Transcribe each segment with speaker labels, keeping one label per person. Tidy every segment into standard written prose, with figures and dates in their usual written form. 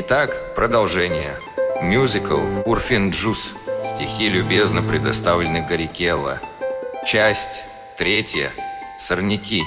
Speaker 1: Итак, продолжение. Мюзикл «Урфин Джюс». Стихи любезно предоставлены Горикелло. Часть 3. Сорняки.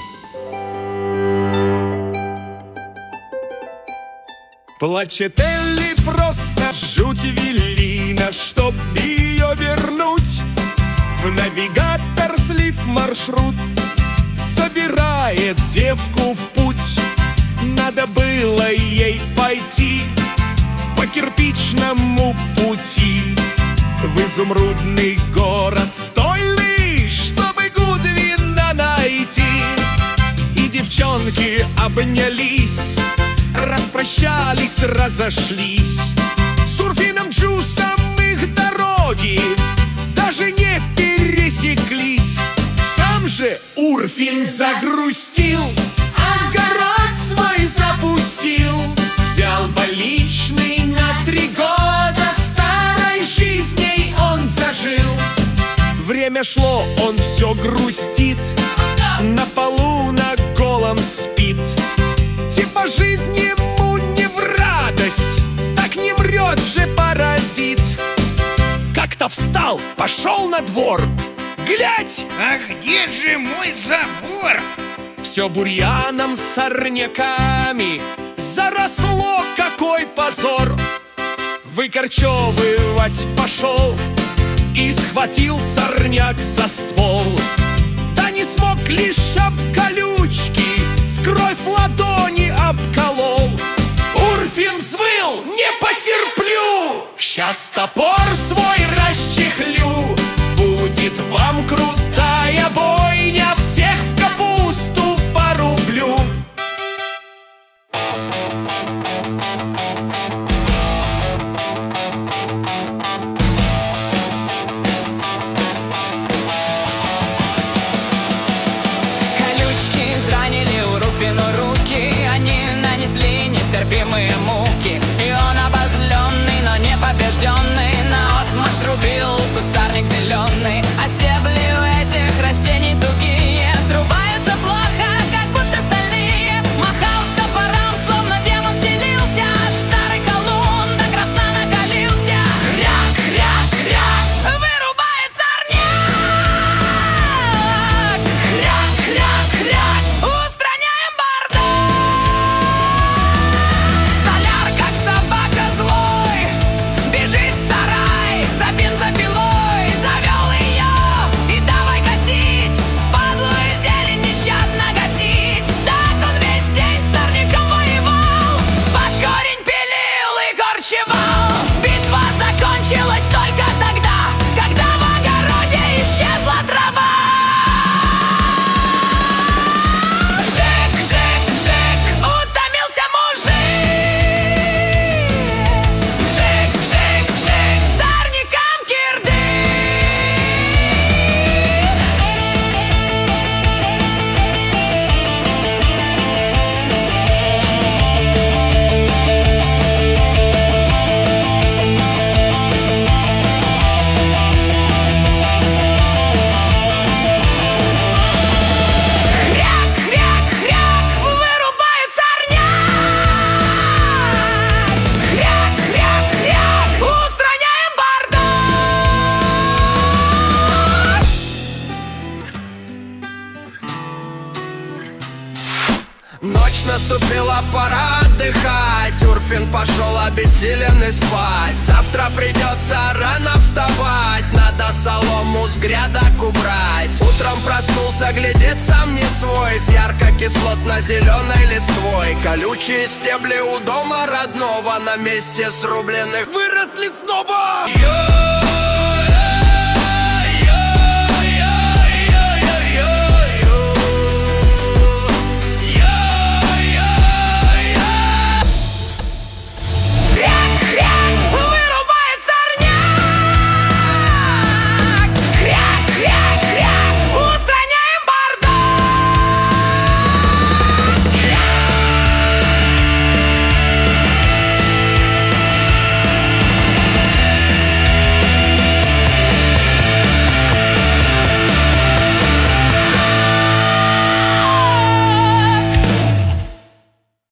Speaker 2: Плачет Элли просто жуть велина, чтоб ее вернуть. В навигатор слив маршрут, собирает девку в путь. Надо было ей пойти по кирпичному пути в изумрудный город стольный, чтобы Гудвина найти. И девчонки обнялись, распрощались, разошлись. С Урфином Джюсом их дороги даже не пересеклись. Сам же Урфин загрустил, огород свой запустил. Взял больничный на 3 года, старой жизнью он зажил. Время шло, он все грустит, на полу на голом спит. Типа жизнь ему не в радость, так не мрет же паразит. Как-то встал, пошел на двор, глядь!
Speaker 3: А где же мой забор?
Speaker 2: Все бурьяном, сорняками заросло, какой позор! Выкорчевывать пошел и схватил сорняк за ствол. Да не смог, лишь об колючки в кровь ладони обколол. Урфин взвыл: не потерплю, щас топор свой расчехлю. Будет вам крутая бойня, всех в капусту порублю.
Speaker 4: Колючки изранили Урфину руки, они нанесли нестерпимые муки. И он обозленный, но не побежденный, наотмашь рубил кустарник зеленый. А стебли у этих растений тугие, срубаются плохо, как будто стальные. Махал топором, словно демон селился, аж старый колун до красна накалился. Хряк, хряк, хряк, вырубает сорняк. Хряк, хряк, хряк, устраняем бардак. Столяр, как собака злой, бежит в сарай за бензопилой. Завел ее и давай косить, падлую зелень нещадно гасить. Так он весь день с сорняком воевал, под корень пилил и корчевал. Битва закончилась только тогда, когда в огороде исчезла трава. Вжик, вжик, вжик, утомился мужик. Вжик, вжик, вжик, сорнякам кирдык. Хряк, хряк, хряк, вырубают сорняк. Хряк, хряк, хряк, устраняем бардак.
Speaker 2: Ночь наступила, пора отдыхать. Урфин пошел обессиленный спать. Завтра придется рано вставать, надо солому с грядок убрать. Утром проснулся, глядит сам не свой, с ярко-кислотно-зеленой листвой. Колючие стебли у дома родного на месте срубленных выросли снова.